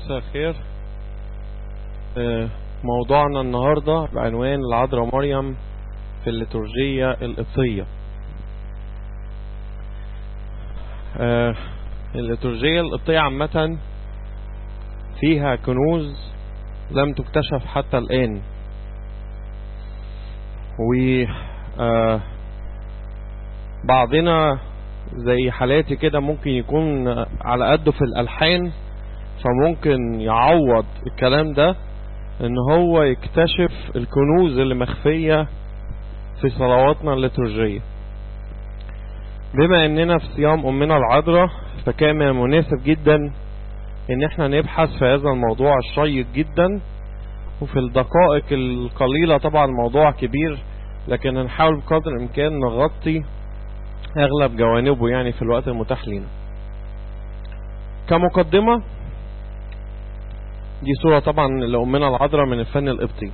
مساء الخير. موضوعنا النهاردة بعنوان العذراء مريم في الليتورجية القبطية. الليتورجية القبطية عامة فيها كنوز لم تكتشف حتى الآن، وبعضنا زي حالاتي كده ممكن يكون على قده في الألحان، فممكن يعوض الكلام ده ان هو يكتشف الكنوز اللي مخفية في صلواتنا الليتورجية. بما اننا في صيام امنا العذراء، فكان مناسب جدا ان احنا نبحث في هذا الموضوع الشيق جدا، وفي الدقائق القليلة. طبعا الموضوع كبير، لكن هنحاول بقدر الامكان نغطي اغلب جوانبه يعني في الوقت المتاح لنا. كمقدمة، دي صورة طبعا لأمنا العذراء من الفن القبطي.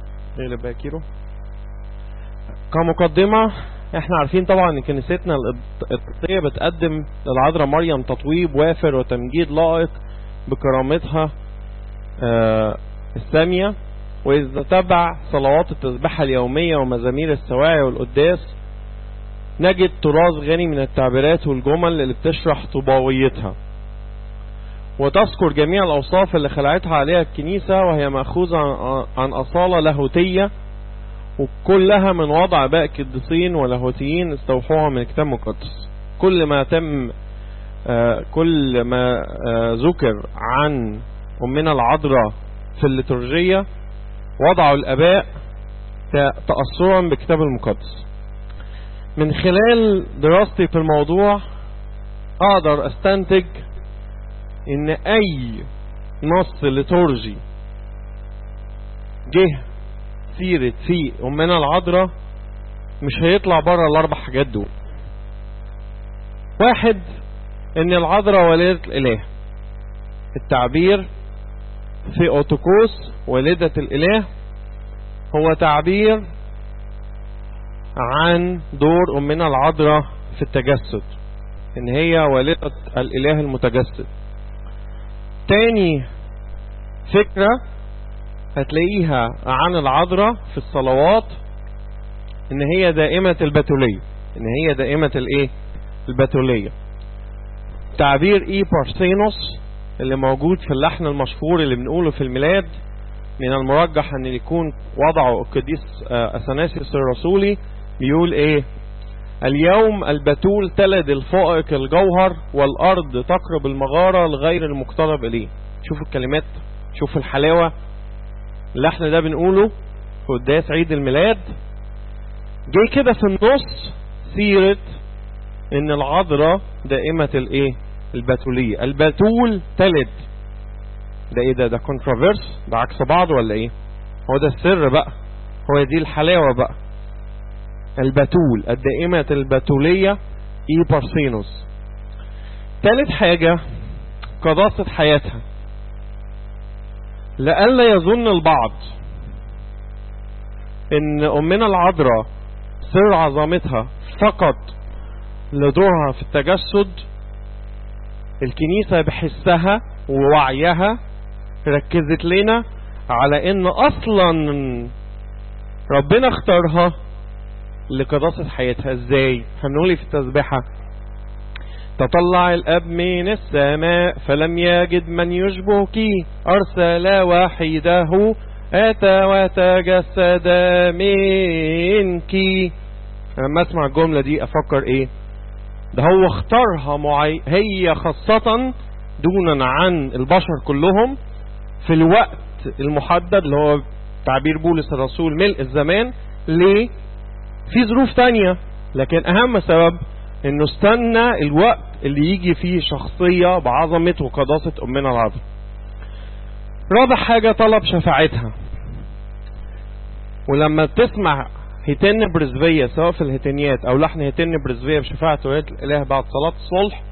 كمقدمة، احنا عارفين طبعا ان كنيستنا القبطية بتقدم للعذراء مريم تطويب وافر وتمجيد لائق بكرامتها السامية. وإذا تبع صلوات التسبيحة اليومية ومزامير السواعي والقداس، نجد تراث غني من التعبيرات والجمل اللي بتشرح طوباويتها، وتذكر جميع الأوصاف اللي خلعتها عليها الكنيسة، وهي مأخوذة عن أصالة لاهوتية، وكلها من وضع باء قديسين ولاهوتيين استوحوها من الكتاب المقدس. كل ما ذكر عن أمنا العذراء في الليتورجية وضعوا الآباء تأثرا بالكتاب المقدس. من خلال دراستي في الموضوع أقدر أستنتج ان اي نص ليتورجي جه سيرة في امنا العذراء مش هيطلع بره الاربع حاجات دول. واحد، ان العذراء والدة الاله. التعبير في اوتوكوس والدة الاله هو تعبير عن دور امنا العذراء في التجسد، ان هي والدة الاله المتجسد. تاني فكرة هتلاقيها عن العذراء في الصلوات ان هي دائمة البتولية، البتولية. تعبير اي بارسينوس اللي موجود في اللحن المشهور اللي بنقوله في الميلاد، من المرجح ان يكون وضعه القديس اثناسيوس الرسولي، بيقول ايه: اليوم البتول تلد الفائق الجوهر، والأرض تقرب المغارة لغير المقترب إليه. شوفوا الكلمات، شوفوا الحلاوة. اللحن ده بنقوله في قداس عيد الميلاد. جاي كده في النص سيرة إن العذراء دائمة البتولية. البتول تلد. ده إيه ده كونترافيرس؟ ده عكس بعض ولا إيه؟ هو ده السر بقى، هو دي الحلاوة بقى. البتول الدائمة البتولية اي بارسينوس. ثالث حاجة، قداسة حياتها. لألا يظن البعض ان امنا العذراء سر عظمتها فقط لدورها في التجسد، الكنيسة بحسها ووعيها ركزت لنا على ان اصلا ربنا اختارها لقداسة حياتها. ازاي؟ هنقول في التسبيحة: تطلع الاب من السماء فلم يجد من يشبهك، ارسل وحيده اتى وتجسد منك. لما اسمع الجملة دي افكر ايه؟ ده هو اختارها هي خاصة دونا عن البشر كلهم في الوقت المحدد اللي هو تعبير بولس الرسول ملء الزمان. ليه؟ في ظروف تانية، لكن اهم سبب انه استنى الوقت اللي يجي فيه شخصية بعظمة وقداسة امنا العذراء. رابع حاجة، طلب شفاعتها. ولما تسمع هيتن برزفية سواء في الهيتنيات او لحن هيتن برزفية بشفاعة ولادة الاله بعد صلاة الصلح،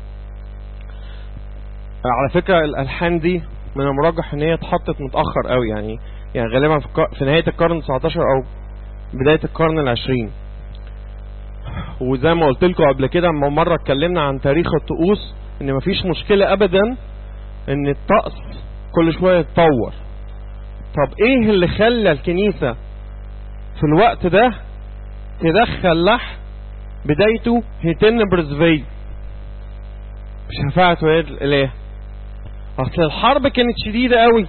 على فكرة الالحان دي من المرجح ان هي اتحطت متأخر قوي، يعني غالبا في نهاية القرن 19 او بداية القرن 20. وزي ما قلت لكم قبل كده مرة اتكلمنا عن تاريخ الطقوس، ان مفيش مشكلة ابدا ان الطقس كل شوية تطور. طب ايه اللي خلى الكنيسة في الوقت ده تدخل لحن بدايته هيتن برزفي بشفاعة ولاد الإله؟ اصل الحرب كانت شديدة قوي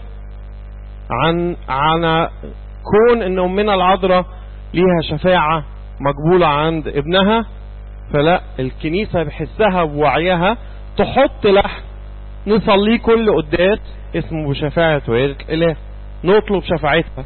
عن كون ان امنا العذراء ليها شفاعة مقبولة عند ابنها، فلا الكنيسة بحسها بوعيها تحط لحن نصليه كل قداس اسمه بشفاعة ولاد الإله، نطلب شفاعتها.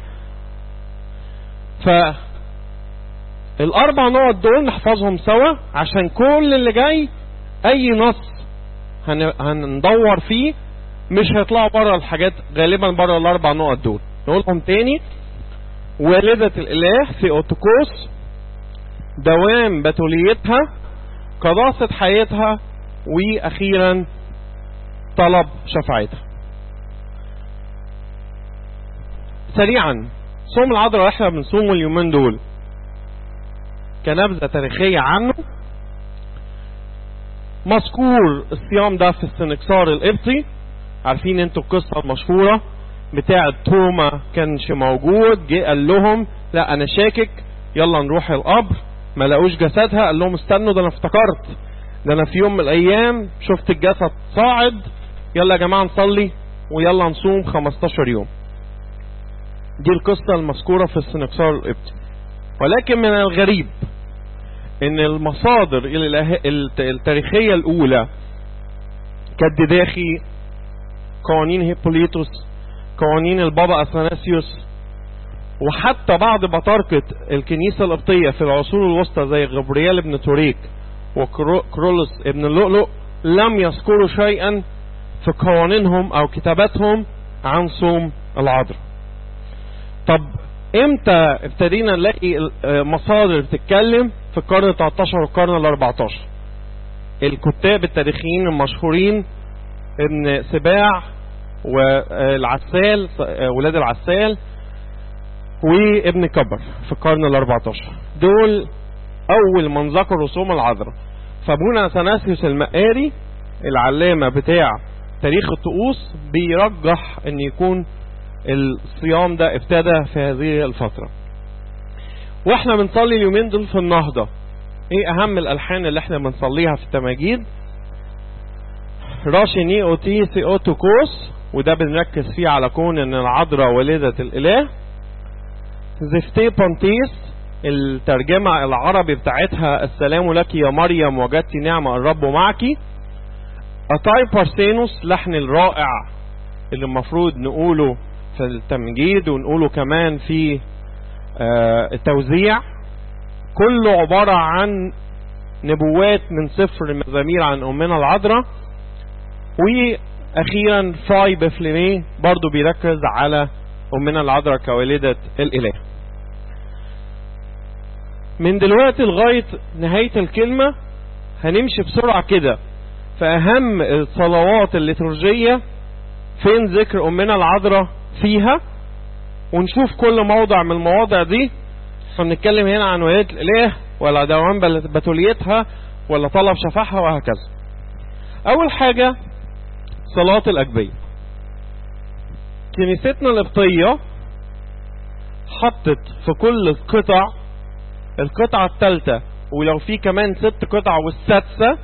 فالاربع نقط دول نحفظهم سوا عشان كل اللي جاي اي نص هندور فيه مش هيطلعوا بره الحاجات، غالبا بره الاربع نقط دول. نقولهم تاني: والدة الاله ثيوتوكوس، دوام بتوليتها، قداسة حياتها، واخيرا طلب شفاعتها. سريعا، صوم العذراء احنا بنصومه اليومين دول كنبذة تاريخية عنه. مذكور الصيام ده في السنكسار القبطي. عارفين انتوا القصة المشهورة بتاعة توما كانش موجود، جه قال لهم لا انا شاكك، يلا نروح القبر، ما لقوش جسدها. قال لهم استنوا، ده انا افتكرت، ده انا في يوم من الايام شفت الجسد صاعد، يلا يا جماعة نصلي ويلا نصوم 15 يوم. دي القصة المذكورة في السنكسار القبطي. ولكن من الغريب ان المصادر التاريخية الاولى كالديداخي، قوانين هيبوليتوس، قوانين البابا اثناسيوس، وحتى بعض بطاركة الكنيسة القبطية في العصور الوسطى زي غبريال ابن توريك وكرولوس ابن اللؤلؤ لم يذكروا شيئا في قوانينهم او كتاباتهم عن صوم العذراء. طب امتى ابتدينا نلاقي مصادر بتتكلم؟ في القرن 13 والقرن 14. الكتاب التاريخيين المشهورين ابن سباع والعسال، ولاد العسال، وابن كبر في القرن 14. دول اول من ذكروا صوم العذراء. فابونا اثناسيوس المقاري العلامة بتاع تاريخ الطقوس بيرجح ان يكون الصيام ده ابتدى في هذه الفترة. واحنا بنصلي اليومين دول في النهضة، ايه اهم الالحان اللي احنا بنصليها في التماجيد؟ راشي ني اوتي ثيوتوكوس، وده بنركز فيه على كون ان العذراء والدة الاله. زفتي بانتيس، الترجمة العربي بتاعتها السلام لك يا مريم وجدت نعمة الرب معك. أتاي بارسينوس، لحن الرائع اللي المفروض نقوله في التمجيد ونقوله كمان في التوزيع، كله عبارة عن نبوات من سفر المزامير عن أمنا العذراء. وأخيرا فاي بفليمي برضو بيركز على أمنا العذراء كوالدة الإله. من دلوقتي لغاية نهاية الكلمة هنمشي بسرعة كده فأهم الصلوات الليتورجية فين ذكر أمنا العذراء فيها، ونشوف كل موضع من المواضع دي. هنتكلم هنا عن ولادة الإله ولا دوام بتوليتها ولا طلب شفاعها وهكذا. أول حاجة صلاة الأجبية. كنيستنا القبطية حطت في كل القطعة الثالثة، ولو في كمان 6 قطع والسادسة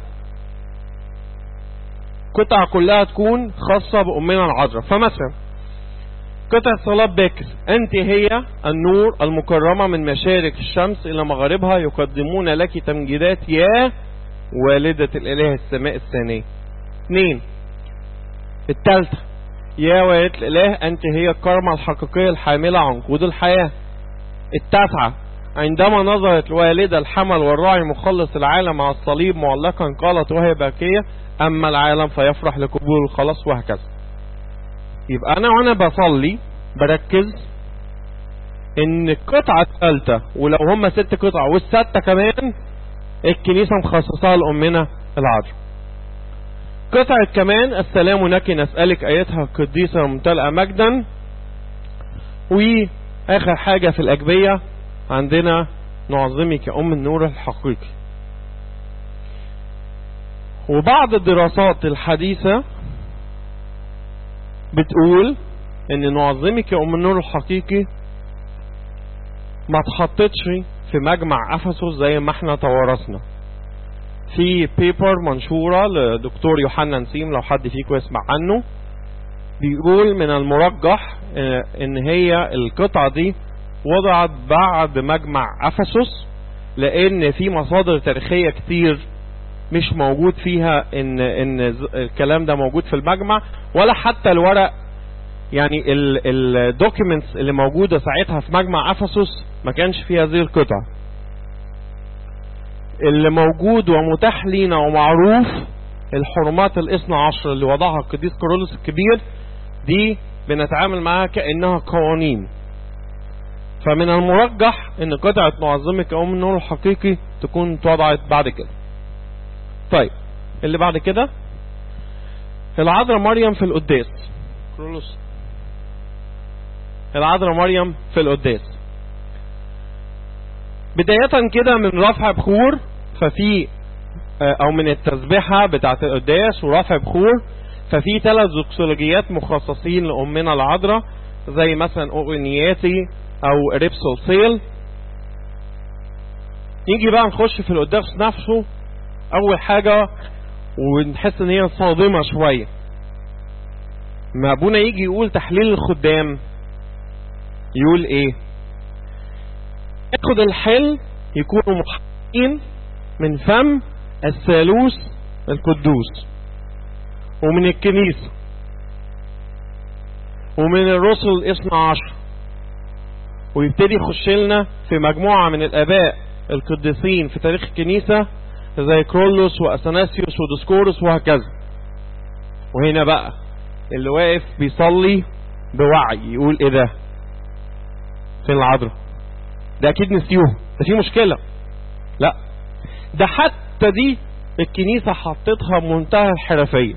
قطعة كلها تكون خاصة بأمنا العذراء. فمثلا قطعة صلاة باكر: أنت هي النور المكرمة من مشارق الشمس إلى مغاربها، يقدمون لك تمجيدات يا والدة الإله السماء الثانية. 2 الثالثة: يا والدة الإله أنت هي الكرمة الحقيقية الحاملة عنقود الحياة. 9 عندما نظرت الوالدة الحمل والراعي مخلص العالم على الصليب معلقا قالت وهي باكية أما العالم فيفرح لقبول الخلاص، وهكذا. يبقى أنا وأنا بصلي بركز إن القطعة الثالثة، ولو هم 6 قطع والسادسة كمان الكنيسة مخصصها لأمنا العذراء. قطعة كمان السلام لك نسألك آياتها القديسة ممتلئة مجدا. وآخر حاجة في الأجبية عندنا نعظمك يا أم النور الحقيقي. وبعض الدراسات الحديثة بتقول ان نعظمك يا ام النور الحقيقي ما اتحطتش في مجمع افسس زي ما احنا توارثنا. في بيبر منشورة لدكتور يوحنا نسيم لو حد فيكم يسمع عنه، بيقول من المرجح ان هي القطعة دي وضعت بعد مجمع افسس، لان في مصادر تاريخية كتير مش موجود فيها ان الكلام ده موجود في المجمع، ولا حتى الورق يعني الدوكيومنتس اللي موجودة ساعتها في مجمع افسس ما كانش فيها هذه القطعة. اللي موجود ومتاح لينا ومعروف الحرمات الاثنى عشر اللي وضعها القديس كيرلس الكبير، دي بنتعامل معها كأنها قوانين. فمن المرجح ان قطعة نعظمك يا ام النور الحقيقي تكون اتوضعت بعد كده. طيب اللي بعد كده العذراء مريم في القداس. العذراء مريم في القداس بداية كده من رفع بخور، ففي او من التسبيحة بتاعة القداس ورفع بخور، ففي 3 زوكسولوجيات مخصصين لأمنا العذراء زي مثلا أغنياتي او ريبسول سيل. نيجي بقى نخش في القداس نفسه. اول حاجة ونحس ان هي صادمة شوية، ما ابونا يجي يقول تحليل الخدام يقول ايه؟ ياخد الحل يكونوا محققين من فم الثالوث القدوس ومن الكنيسة ومن الرسل الاثنى عشر، ويبتدي يخش لنا في مجموعة من الآباء القديسين في تاريخ الكنيسة زي كرولوس وأثناسيوس وديسكورس وهكذا. وهنا بقى اللي واقف بيصلي بوعي يقول ايه ده؟ فين العذراء؟ ده اكيد نسيوه، ده في مشكلة. لا، ده حتى دي الكنيسة حطتها بمنتهى الحرفية.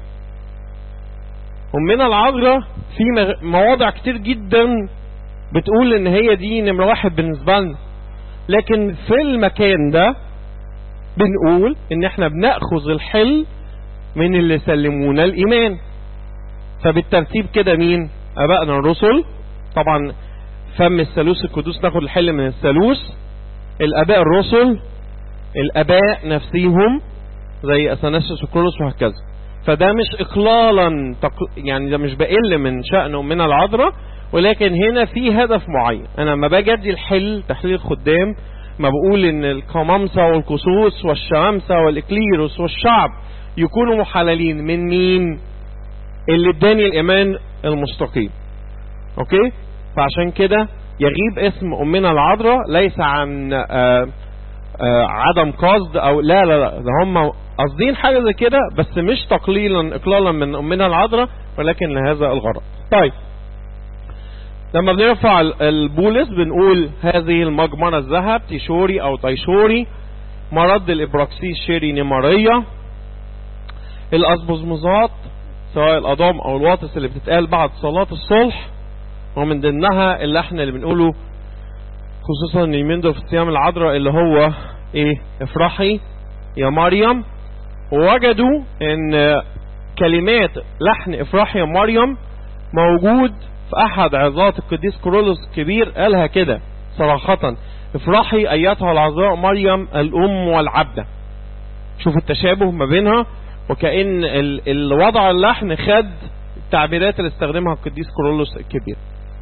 أمنا العذراء في مواضع كتير جدا بتقول ان هي دي نمرة 1 بالنسبة لنا، لكن في المكان ده بنقول ان احنا بنأخذ الحل من اللي سلمونا الإيمان. فبالترتيب كده مين؟ أبائنا الرسل، طبعا فم الثالوث القدوس ناخد الحل من الثالوث، الآباء الرسل، الآباء نفسيهم زي أثناسيوس وكرولوس وهكذا. فده مش إقلالا يعني ده مش بقل من شأن أمنا العذراء، ولكن هنا في هدف معين. أنا لما باجي أدي الحل تحليل الخدام ما بقول إن القمامسة والكسوس والشمامسة والإكليروس والشعب يكونوا محللين من مين؟ اللي اداني الإيمان المستقيم. أوكي؟ فعشان كده يغيب اسم أمنا العذراء ليس عن عدم قصد أو لا ده هم قصدين حاجة زي كده، بس مش تقليلا إقلالا من أمنا العذراء، ولكن لهذا الغرض. طيب لما بنرفع البولس بنقول هذه المجمرة الذهب تيشوري أو تيشوري، مرد الإبراكسيس شيري نمارية، الأسبوزموزات سواء الأضام أو الواطس اللي بتتقال بعد صلاة الصلح، ومن ضمنها اللي احنا اللي بنقوله خصوصا اليومين دول في صيام العذراء اللي هو ايه؟ افرحي يا مريم. ووجدوا ان كلمات لحن افرحي يا مريم موجود في احد عظات القديس كيرلس الكبير، قالها كده صراحة: افرحي ايتها العذراء مريم الام والعبدة. شوف التشابه ما بينها، وكأن الوضع اللحن خد التعبيرات اللي استخدمها القديس كيرلس الكبير.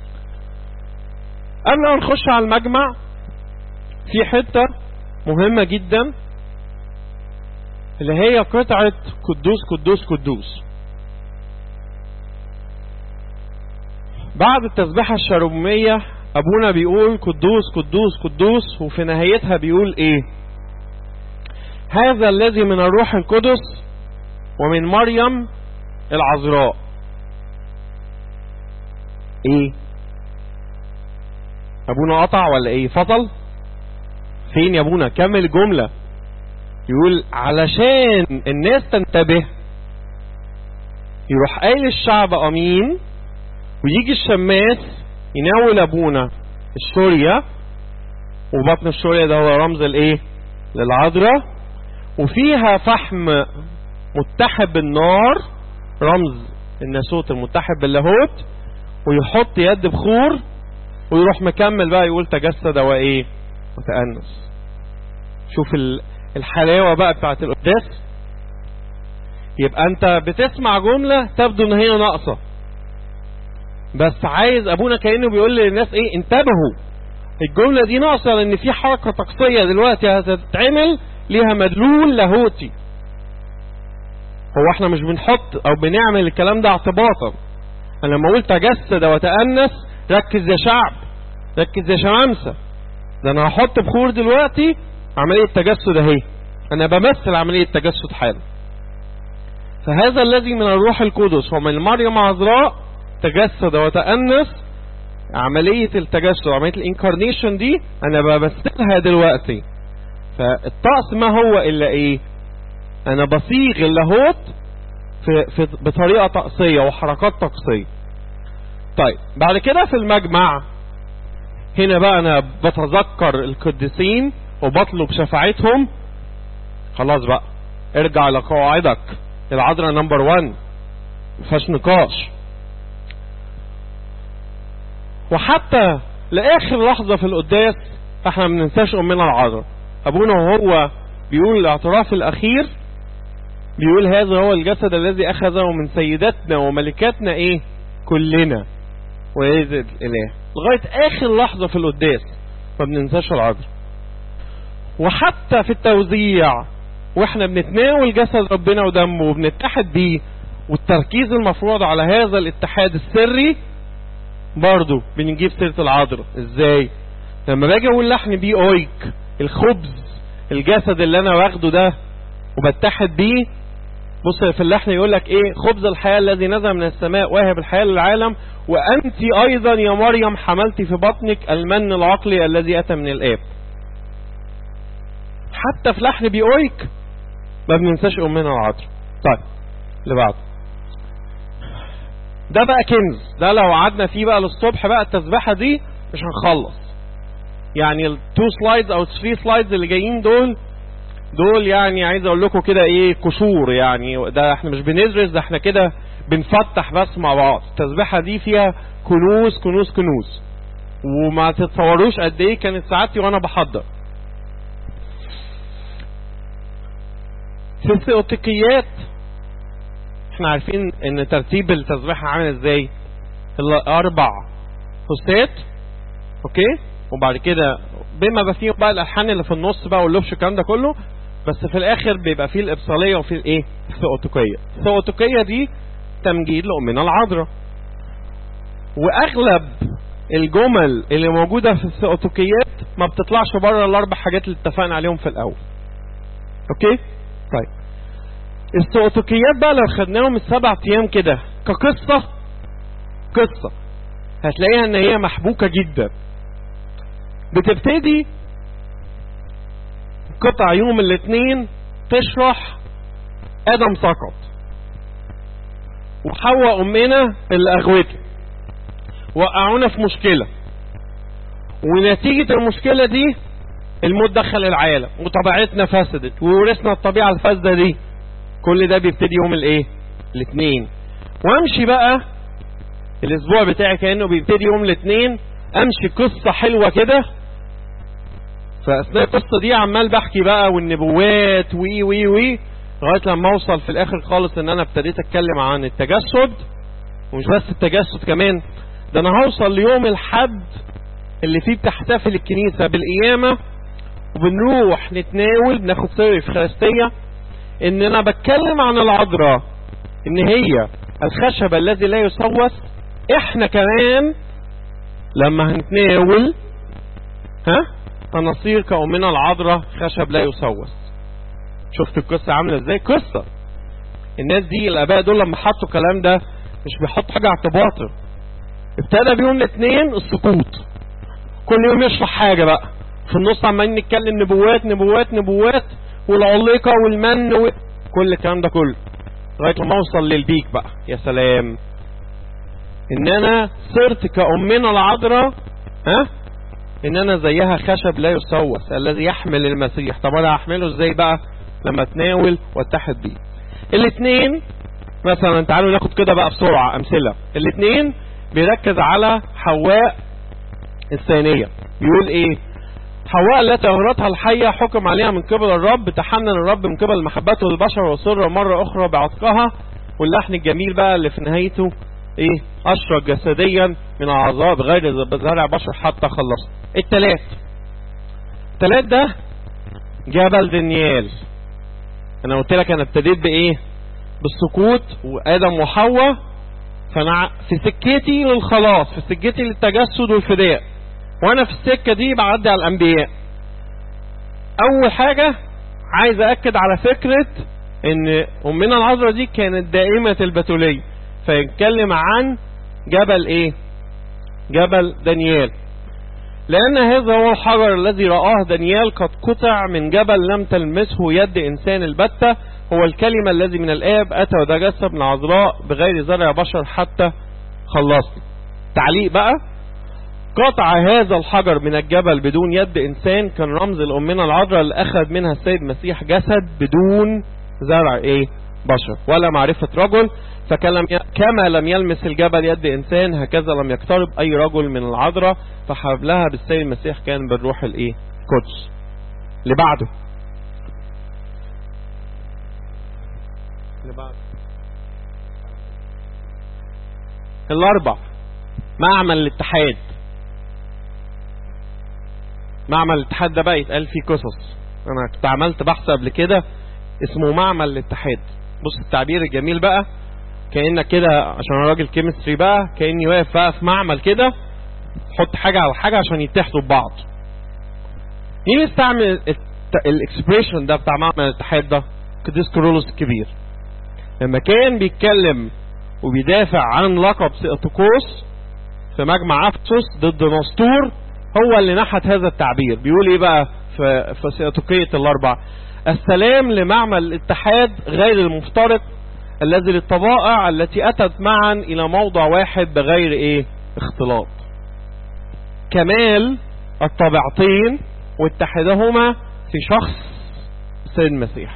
قبل ما نخش على المجمع في حتة مهمة جدا اللي هي قطعة قدوس قدوس قدوس. بعد التسبيحة الشربومية أبونا بيقول قدوس قدوس قدوس، وفي نهايتها بيقول إيه؟ هذا الذي من الروح القدس ومن مريم العذراء. إيه؟ أبونا قطع ولا إيه؟ فصل؟ فين يا أبونا؟ كمل جملة. يقول علشان الناس تنتبه يروح قايل الشعب أمين، ويجي الشماس يناول أبونا الشورية، وبطن الشورية ده هو رمز الإيه؟ للعذراء، وفيها فحم متحد بالنار رمز الناسوت المتحد باللاهوت، ويحط يد بخور ويروح مكمل بقى يقول تجسد وايه وتأنس. شوف الحلاوة بقى بتاعت القداس. يبقى انت بتسمع جملة تبدو ان هي ناقصة، بس عايز ابونا كأنه بيقول للناس ايه، انتبهوا الجملة دي ناقصة، لان في حركة طقسية دلوقتي هتتعمل ليها مدلول لاهوتي. هو احنا مش بنحط او بنعمل الكلام ده اعتباطا. انا لما قلت تجسد وتأنس، ركز يا شعب، ركز يا شمامسة، ده انا هحط بخور دلوقتي عملية تجسد اهي، انا بمثل عملية تجسد حالا. فهذا الذي من الروح القدس ومن مريم عذراء تجسد وتأنس، عملية التجسد عملية الانكارنيشن دي انا بمثلها دلوقتي. فالطقس ما هو الا ايه، انا بصيغ اللاهوت بطريقة طقسية وحركات طقسية. طيب بعد كده في المجمع هنا بقى انا بتذكر القديسين وبطلب شفاعتهم. خلاص بقى ارجع لقواعدك، العذراء نمبر 1 مفيهاش نقاش. وحتى لاخر لحظة في القداس احنا ما بننساش امنا العذراء. ابونا وهو بيقول الاعتراف الاخير بيقول هذا هو الجسد الذي اخذه من سيداتنا وملكاتنا ايه كلنا ويزد الاله، لغاية اخر لحظة في القداس ما بننساش العذراء. وحتى في التوزيع واحنا بنتناول جسد ربنا ودمه وبنتحد بيه، والتركيز المفروض على هذا الاتحاد السري، برضو بنجيب سيرة العذراء. ازاي؟ لما باجي اقول لحن بيه اويك، الخبز الجسد اللي انا واخده ده وبتحد بيه، بص في اللحن يقول لك ايه، خبز الحياة الذي نزل من السماء واهب الحياة للعالم، وانت ايضا يا مريم حملتي في بطنك المن العقلي الذي اتى من الاب. حتى في لحن بيقويك ما بننساش امنا العذراء. طيب اللي بعده ده بقى كنز، ده لو قعدنا فيه بقى للصبح بقى التسبيحة دي مش هنخلص. يعني ال 2 سلايدز او 3 سلايدز اللي جايين دول يعني عايز اقول لكم كده ايه، قشور. يعني ده احنا مش بندرس، ده احنا كده بنفتح بس مع بعض. التسبيحة دي فيها كنوز كنوز كنوز، وما تتصوروش قد ايه كانت ساعتي وانا بحضر. في الثيوتيكيات احنا عارفين ان ترتيب التسبيحة عامل ازاي، 4 هستات اوكي، وبعد كده بما فيهم بقى الالحان اللي في النص بقى واللبش الكلام ده كله، بس في الاخر بيبقى فيه الابصالية وفيه الايه الثيوتيكية. الثيوتيكية دي تمجيد لأمنا العذراء، واغلب الجمل اللي موجودة في الثيوتيكيات ما بتطلعش بره ال4 حاجات اللي اتفقنا عليهم في الاول. اوكي طيب الثيوتيكيات بقى لو خدناهم 7 ايام كده كقصة هتلاقيها ان هي محبوكة جدا. بتبتدي قطع يوم الاثنين تشرح ادم سقط وحواء امنا اللي اغوته وقعونا في مشكلة، ونتيجة المشكلة دي الموت دخل العالم وطبيعتنا فسدت وورثنا الطبيعة الفاسدة دي. كل ده بيبتدي يوم الايه الاثنين. وامشي بقى الاسبوع بتاعي كأنه بيبتدي يوم الاثنين، امشي قصة حلوة كده. فاثناء القصة دي عمال بحكي بقى والنبوات وي لغاية لما اوصل في الاخر خالص ان انا ابتديت اتكلم عن التجسد. ومش بس التجسد كمان، ده انا هوصل ليوم الحد اللي فيه بتحتفل الكنيسة بالقيامة وبنروح نتناول بناخد سر الإفخارستية، ان انا بتكلم عن العذراء ان هي الخشب الذي لا يسوس. احنا كمان لما هنتناول هنصير كأمنا العذراء خشب لا يسوس. شفت القصة عاملة ازاي؟ قصة الناس دي الاباء دول لما حطوا الكلام ده مش بيحطوا حاجة اعتباطر. ابتدى بيوم الاثنين السقوط، كل يوم يشرح حاجة بقى، في النص عمالين نتكلم نبوات والعليقة والمن وكل الكلام ده كله لغاية ما اوصل للبيك بقى. يا سلام ان انا صرت كأمنا العذراء ان انا زيها خشب لا يسوس الذي يحمل المسيح. طب انا هحمله ازاي بقى؟ لما اتناول واتحد بيه. الاثنين مثلا تعالوا ناخد كده بقى بسرعة امثلة. الاثنين بيركز على حواء الثانية. بيقول ايه؟ حواء التي اغرتها الحية حكم عليها من قبل الرب، تحنن الرب من قبل محبته للبشر وصر مرة اخرى بعتقها. واللحن الجميل بقى اللي في نهايته ايه؟ اشرق جسديا من اعضاء بغير زرع بشر حتى خلص. التلات ده جبل دانيال. انا قلت لك انا ابتديت بايه؟ بالسقوط وادم وحواء. فانا في سكتي للخلاص، في سكتي للتجسد والفداء، وانا في السكة دي بعدي على الانبياء. اول حاجة عايز اكد على فكرة ان امنا العذراء دي كانت دائمة البتولية، فيتكلم عن جبل ايه؟ جبل دانيال. لان هذا هو الحجر الذي رآه دانيال قد قطع من جبل لم تلمسه يد انسان البتة، هو الكلمة الذي من الآب أتى وتجسد من العذراء بغير زرع بشر حتى خلصنا. تعليق بقى: قطع هذا الحجر من الجبل بدون يد إنسان كان رمز لأمنا العذراء اللي أخذ منها السيد المسيح جسد بدون زرع إيه؟ بشر ولا معرفة رجل. كما لم يلمس الجبل يد إنسان هكذا لم يقترب أي رجل من العذراء، فحبلها بالسيد المسيح كان بالروح الإيه؟ قدس. اللي بعده الاربع معمل الاتحاد. معمل الاتحاد ده بقى يتقال فيه قصص. انا كنت عملت بحث قبل كده اسمه معمل الاتحاد. بص التعبير الجميل بقى، كأنك كده عشان راجل كيمستري بقى، كأني واقف بقى في معمل كده، حط حاجة على حاجة عشان يتحدوا ببعض. مين يستعمل الاكسبريشن ده بتاع معمل الاتحاد ده؟ قديس كيرلس الكبير لما كان بيتكلم وبيدافع عن لقب سيئوتوكوس في مجمع افسس ضد نسطور، هو اللي نحت هذا التعبير. بيقول ايه بقى في سيئوتوكية الاربع؟ السلام لمعمل الاتحاد غير المفترق الذي للطبائع التي اتت معا الى موضع واحد بغير ايه؟ اختلاط. كمال الطبيعتين واتحدهما في شخص السيد المسيح.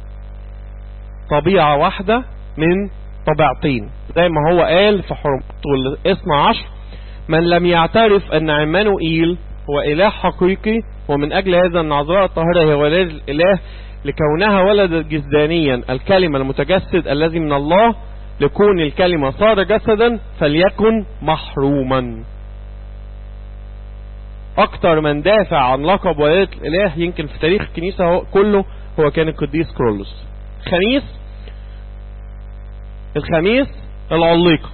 طبيعة واحدة من طبيعتين، زي ما هو قال في حرمته 12: من لم يعترف أن عمانوئيل هو إله حقيقي، ومن أجل هذا العذراء الطاهرة هي ولادة الإله لكونها ولدت جسدانيا الكلمة المتجسد الذي من الله، لكون الكلمة صار جسدا فليكن محروما. أكتر من دافع عن لقب ولادة الإله يمكن في تاريخ الكنيسة كله هو كان القديس كيرلس. الخميس العليقة.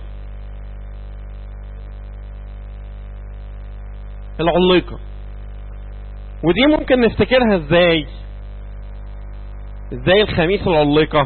ودي ممكن نفتكرها ازاي الخميس العليقة؟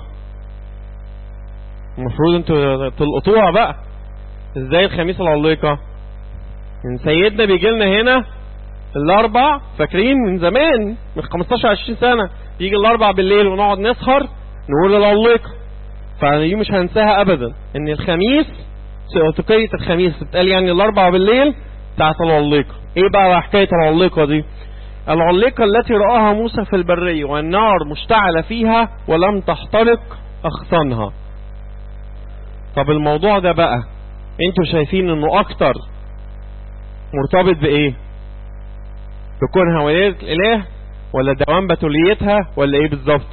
المفروض انتوا تلقطوها بقى. ازاي الخميس العليقة؟ من سيدنا بيجيلنا هنا الاربع، فاكرين من زمان من 15-20 سنة يجي الاربع بالليل ونقعد نسهر نقول العليقة. فدي مش هنساها ابدا، ان الخميس سيئوتوكية الخميس بتقال يعني الاربع بالليل بتاعت العليقة. ايه بقى حكاية العليقة دي؟ العليقة التي رآها موسى في البرية والنار مشتعلة فيها ولم تحترق اغصانها. طب الموضوع ده بقى انتوا شايفين انه اكتر مرتبط بايه؟ بكونها ولادة الاله ولا دوام بتوليتها ولا ايه بالظبط؟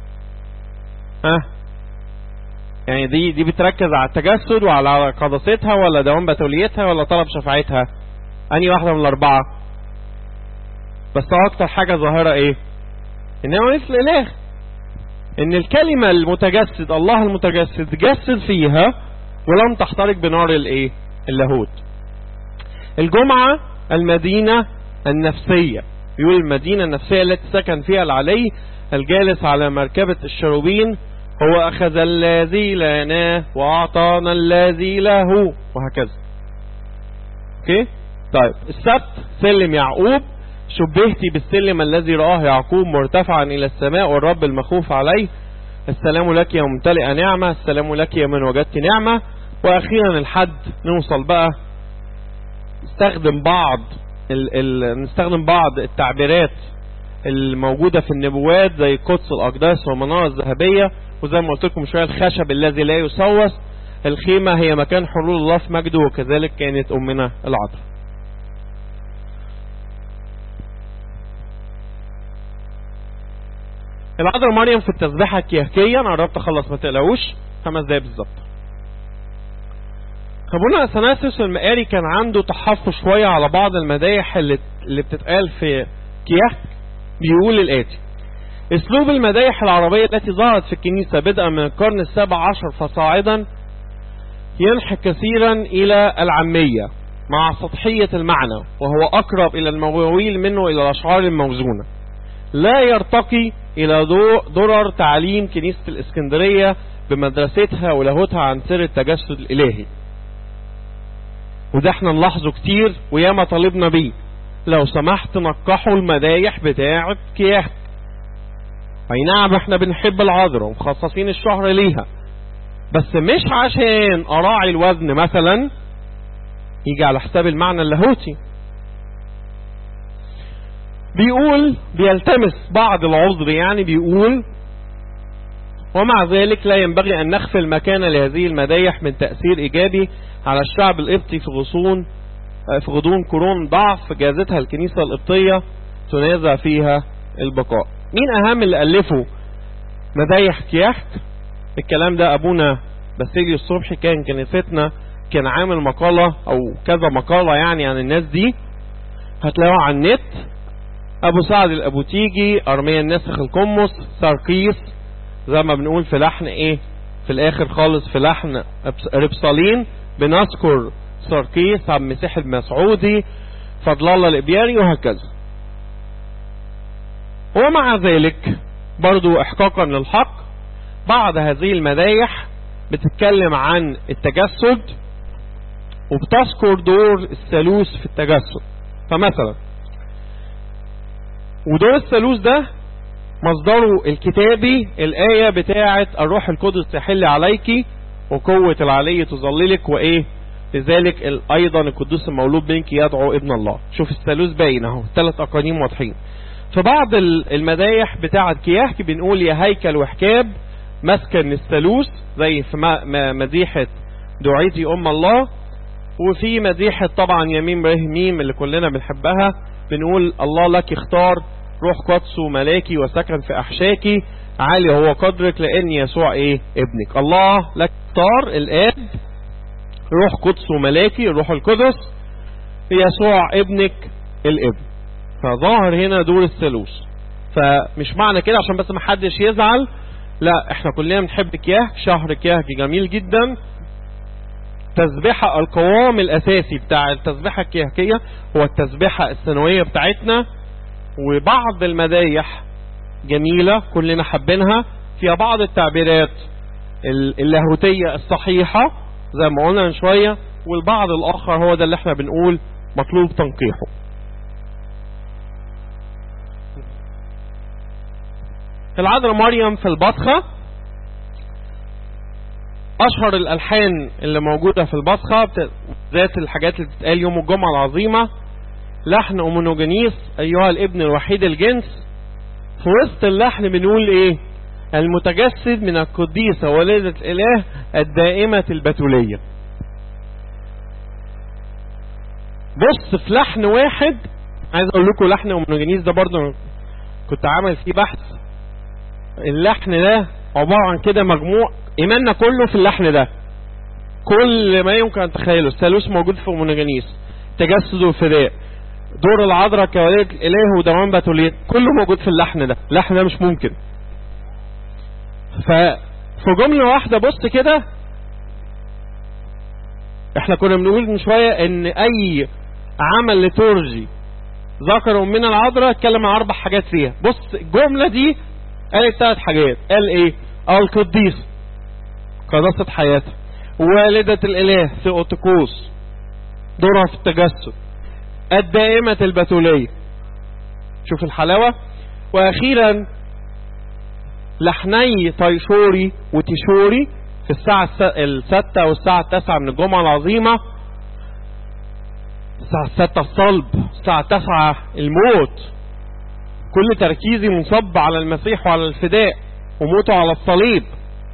يعني دي بتركز على التجسد وعلى قداستها ولا دوام بتوليتها ولا طلب شفاعتها؟ اني واحدة من الاربعة؟ بس اكتر حاجة ظاهرة ايه؟ انه مثل الاله، ان الكلمة المتجسد الله المتجسد جسد فيها ولم تحترق بنار الايه؟ اللاهوت. الجمعة المدينة النفسية. يقول المدينة النفسية التي سكن فيها العلي الجالس على مركبة الشروبين، هو أخذ الذي لنا وأعطانا الذي له، وهكذا. اوكي؟ طيب السبت سلم يعقوب، شبهتي بالسلم الذي رآه يعقوب مرتفعا إلى السماء والرب المخوف عليه، السلام لك يا ممتلئ نعمة، السلام لك يا من وجدت نعمة. وأخيرا الحد نوصل بقى نستخدم بعض التعبيرات الموجودة في النبوات زي قدس الأقداس والمنارة الذهبية، وزي ما قلت لكم شوية الخشب الذي لا يسوس. الخيمة هي مكان حلول الله في مجده، وكذلك كانت أمنا العذراء. العذراء مريم في التسبيحة الكيهكية، أنا قربت أخلص ما تقلقوش، 5 دقايق بالظبط. ابونا اثناسيوس المقاري كان عنده تحفظ شوية على بعض المدايح اللي بتتقال في كيهك. بيقول الآتي: اسلوب المدايح العربية التي ظهرت في الكنيسة بدءا من القرن 17 فصاعدا ينحى كثيرا إلى العامية مع سطحية المعنى، وهو أقرب إلى المواويل منه إلى الأشعار الموزونة، لا يرتقي إلى درر تعليم كنيسة الإسكندرية بمدرستها ولاهوتها عن سر التجسد الإلهي. وده احنا نلاحظه كتير وياما طالبنا بيه، لو سمحت نقحوا المدايح بتاعة كيهك. اي نعم احنا بنحب العذراء ومخصصين الشهر ليها، بس مش عشان اراعي الوزن مثلا يجي على حساب المعنى اللاهوتي. بيقول بيلتمس بعض العذر، يعني بيقول: ومع ذلك لا ينبغي أن نخفي المكان لهذه المدايح من تأثير إيجابي على الشعب القبطي في غضون قرون ضعف جازتها الكنيسة القبطية تنازع فيها البقاء. مين أهم اللي ألفوا مدايح كيهك؟ الكلام ده أبونا باسيليوس الصبحي كان كنيستنا كان عامل مقالة أو كذا مقالة يعني عن الناس دي، هتلاقوها على النت. أبو سعد الأبوتيجي، أرميا الناسخ القمص، ساركيس، زي ما بنقول في لحن ايه في الاخر خالص في لحن ربصالين بنذكر ساركيس، عبد المسيح المسعودي، فضل الله الابياري، وهكذا. ومع ذلك برضو احقاقا للحق بعض هذه المدايح بتتكلم عن التجسد وبتذكر دور الثالوث في التجسد. فمثلا ودور الثالوث ده مصدره الكتابي الآية بتاعة الروح القدس تحل عليك وقوة العلي تظللك، وإيه لذلك أيضا القدوس المولود منك يدعو ابن الله. شوف الثالوث باين اهو، 3 أقانيم واضحين. في بعض المدايح بتاعة كيهك بنقول: يا هيكل وحكاب مسكن الثالوث، زي في مديحة دعيتي أم الله. وفي مديحة طبعا يمين برهميم اللي كلنا بنحبها بنقول: الله لك اختار روح قدس ملاكي وسكن في أحشاكي، عالي هو قدرك لأن يسوع ايه ابنك. الله لك اختار الآب، روح قدس ملاكي الروح القدس، يسوع ابنك الابن. فظاهر هنا دور الثالوث. فمش معنى كده عشان بس ما حدش يزعل، لا احنا كلنا بنحب كيهك، شهر كيهك جميل جدا. تسبيحة القوام الأساسي بتاع التسبيحة الكيهكية هو التسبيحة السنوية بتاعتنا، وبعض المدايح جميلة كلنا حبينها فيها بعض التعبيرات اللاهوتية الصحيحة زي ما قلنا من شوية، والبعض الآخر هو ده اللي احنا بنقول مطلوب تنقيحه. العذراء مريم في البصخة، أشهر الألحان اللي موجودة في البصخة ذات الحاجات اللي بتتقال يوم الجمعة العظيمة لحن أمونوجينيس أيها الابن الوحيد الجنس. في وسط اللحن بنقول إيه؟ المتجسد من القديسة والدة الإله الدائمة البتولية. بص في لحن واحد، عايز أقول لكم لحن أمونوجينيس ده برضو كنت عامل فيه بحث. اللحن ده عبارة عن كده مجموع إيماننا كله في اللحن ده، كل ما يمكن أن تخيله. الثالوث موجود في أمونوجينيس، تجسد وفداء، دور العذراء كوالدة الإله ودوام بتولية، كله موجود في اللحن ده. اللحن ده مش ممكن. ففي جملة واحدة بص كده، احنا كنا بنقول من شوية ان اي عمل ليتورجي ذكر أمنا العذراء اتكلم عن 4 حاجات فيها. بص الجملة دي قالت 3 حاجات. قال ايه؟ القديس قداسة حياتها، والدة الإله ثيوتوكوس دورها في التجسد، الدائمة البتولية، شوف الحلاوة، وأخيرا لحني طيشوري وتيشوري في الساعة 6 والساعة 9 من الجمعة العظيمة. الساعة 6 الصلب، الساعة 9 الموت، كل تركيزي منصب على المسيح وعلى الفداء وموته على الصليب.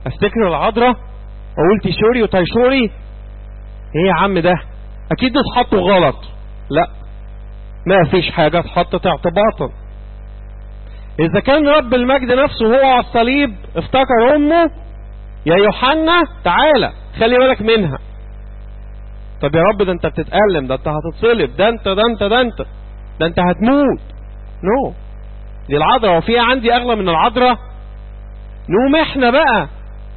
افتكر العذراء اقول تيشوري وتايشوري، ايه يا عم ده اكيد اتحطوا غلط. لا، ما فيش حاجة اتحطت اعتباطا. اذا كان رب المجد نفسه هو على الصليب افتكر امه، يا يوحنا تعالى خلي بالك منها. طب يا رب ده انت بتتألم، ده انت هتتصلب، ده انت هتموت. نو، دي العذراء، وفيها عندي اغلى من العذراء؟ نقوم احنا بقى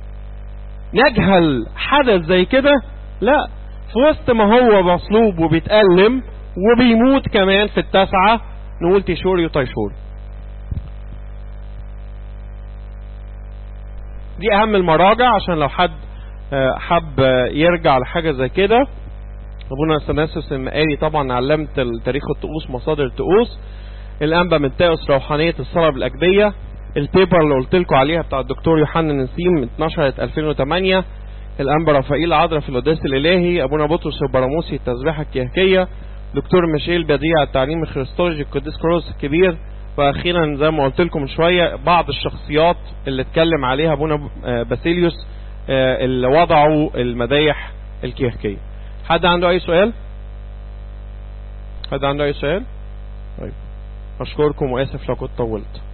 نجهل حدث زي كده؟ لا، في وسط ما هو مصلوب وبيتألم وبيموت كمان في التاسعة نقول تيشوري وتايشوري. دي اهم المراجع عشان لو حد حب يرجع لحاجة زي كده. ابونا اثناسيوس المقاري طبعا علمت تاريخ الطقوس، مصادر الطقوس، الانبا منتاوس روحانية الصلاة بالاجبية، البيبر اللي قلت لكم عليها بتاع الدكتور يوحنا نسيم اتنشرت 2008، الانبا رافائيل عذراء في القداس الالهي، ابونا بطرس البراموسي التسبيحة الكيهكية، دكتور ميشيل بديع التعليم الخريستولوجي القديس كروس الكبير، واخيرا زي ما قلت لكم من شويه بعض الشخصيات اللي اتكلم عليها ابونا باسيليوس اللي وضعوا المدايح الكيهكيه. حد عنده اي سؤال؟ طيب اشكركم واسف لو كنت طولت.